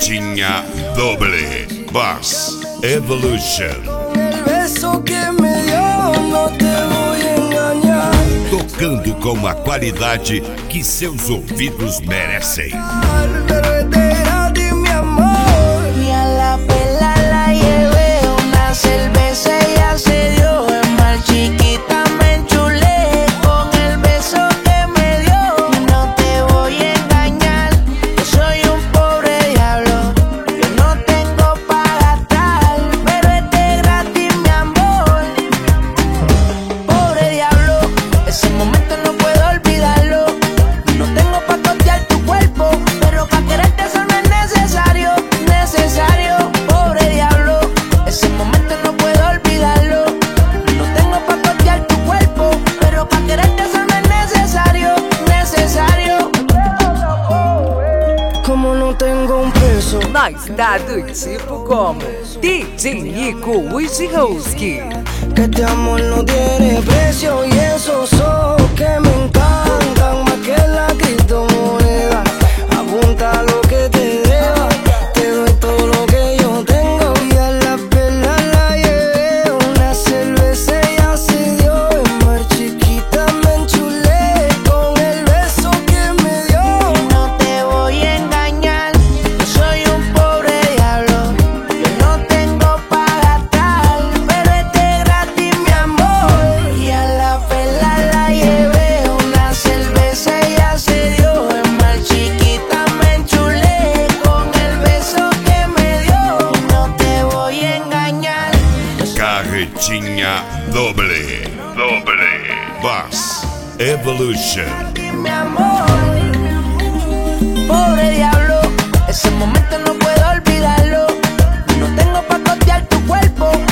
Carretinha doble. Bass Evolution. El beso que me dio, no te voy a engañar. Tocando com a qualidade que seus ouvidos merecem. Pero es de gratis, mi amor. Y a la pela la llevé una cerveza, ella se dio en mal, chiquita me enchulé con el beso que me dio. Y no te voy a engañar, yo soy un pobre diablo, yo no tengo para gastar, pero es de gratis, mi amor. Pobre diablo, ese momento no puedo olvidarlo. No tengo para costear tu cuerpo, pero para quererte eso no es necesario, necesario. Pobre diablo, ese momento no puedo olvidarlo. No tengo para costear tu cuerpo, pero para quererte eso no es necesario, necesario. Como no tengo un peso, Na está do tipo como DJ Nico Wojciechowski. que este amor no tiene precio. Y esos ojos que me encantan más que la criptomoneda. Apunta lo que te deba, te doy todo lo que yo tengo. Y a la perla la llevé una cerveza, ella se dio en mar, chiquita me enchulé con el beso que me dio. Y no te voy a engañar, yo soy un pobre diablo, yo no tengo para gastar, pero es de gratis, mi amor. Y a la perla la llevé una cerveza, ella se dio en mal, chiquita me enchulé con el beso que me dio. Y no te voy a engañar, Carretinha doble. Bass Evolution. mi amor. Pobre diablo, ese momento no puedo olvidarlo. No tengo para costear tu cuerpo,